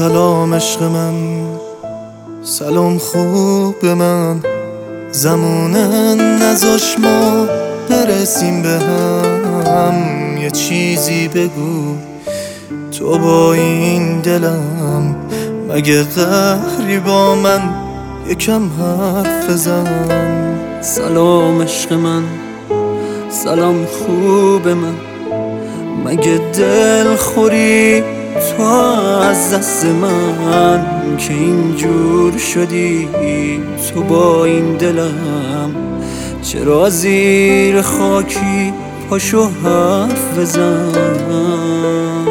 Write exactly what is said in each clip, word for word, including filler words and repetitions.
سلام عشق من، سلام خوب من، زمونه نذاش ما برسیم به هم. یه چیزی بگو تو با این دلم، مگه قهری با من یکم حرف بزن. سلام عشق من، سلام خوب من، مگه دل خوری تو از دست من که اینجور شدی تو با این دلم؟ چرا زیر خاکی پاشو حرف بزن.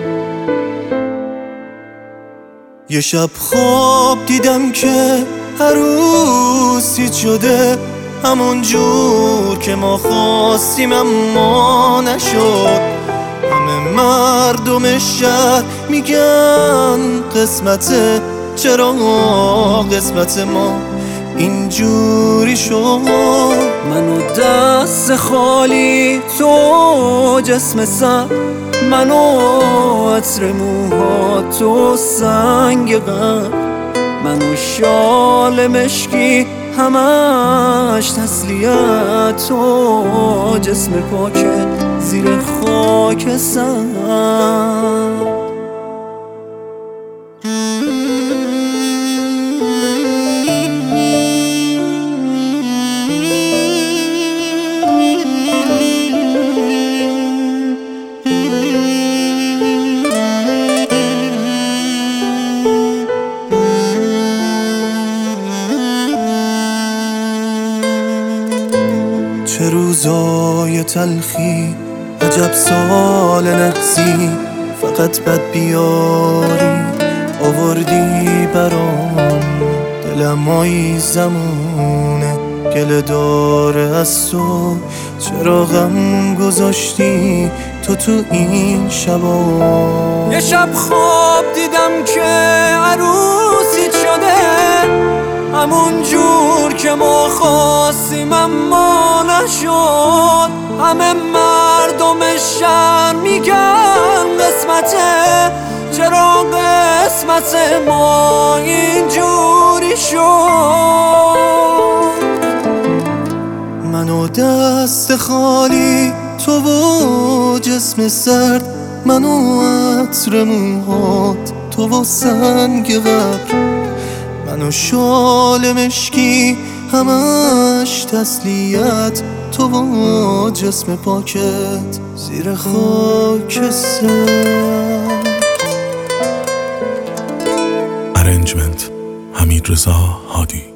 یه شب خواب دیدم که عروسی شده، همون جور که ما خواستیم اما نشد. همه مردم شهر میگن قسمته، چرا قسمت ما اینجوری شد؟ منو دست خالی تو جسم سر، منو عطر موها تو سنگ غم، منو شال مشکی همش تسلیت تو جسم پاکه زیر خاک سر. چه روزای تلخی، عجب سال نحسی، فقط بد بیاری آوردی برام. دلم آی زمونه گله داره از تو، چرا غم گذاشتی تو تو این شبا؟ یه شب خواب دیدم که عروسی شده، همون جور که ما خواستیم اما نشد. همه مردم شهر میگن قسمته، چرا قسمت ما اینجوری شد؟ منو دست خالی تو و جسم سرد، منو عطر موهات تو و سنگ قبر، منو شال مشکی همش تسلیت تو و جسم پاکت زیر خاک سر. ارنجمنت حمیدرضا هادی.